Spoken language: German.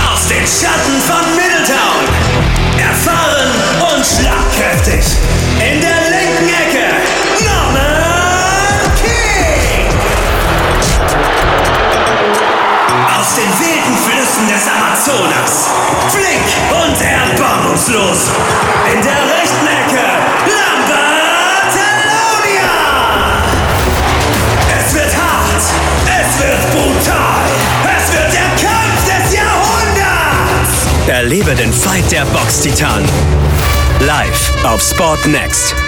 Aus den Schatten von Middletown. Erfahren und schlagkräftig. In der linken Ecke Norman King. Aus den wilden Flüssen des Amazonas. Flink und erbarmungslos. In der rechten Ecke Lambertalonia. Es wird hart. Es wird brutal. Es wird der Kampf des Jahrhunderts. Erlebe den Fight der Box-Titanen. Live auf Sport Next.